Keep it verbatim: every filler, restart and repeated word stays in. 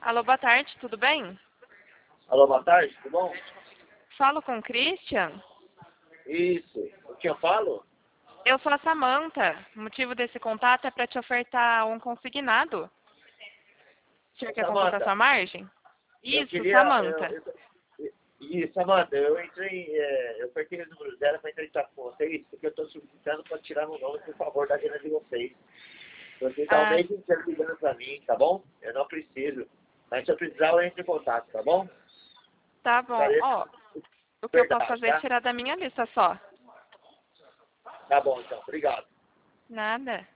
Alô, boa tarde, tudo bem? Alô, boa tarde, tudo bom? Falo com o Christian? Isso. O que eu falo? Eu sou a Samanta. O motivo desse contato é para te ofertar um consignado. O senhor quer consultar Samanta, sua margem? eu Isso, queria... Eu, Samanta. eu, isso, Samanta, eu entrei... É, eu apertei o número dela para entrar com vocês, porque eu estou solicitando para tirar o nome, por favor, da agenda de vocês. Vocês estão Ah, meio que ligando para mim, tá bom? Eu não preciso. Mas se eu precisar, eu entro em contato, tá bom? tá bom. Agradeço. Ó, o que eu posso Verdade, fazer é tá? tirar da minha lista só. Tá bom, então. Obrigado. Nada.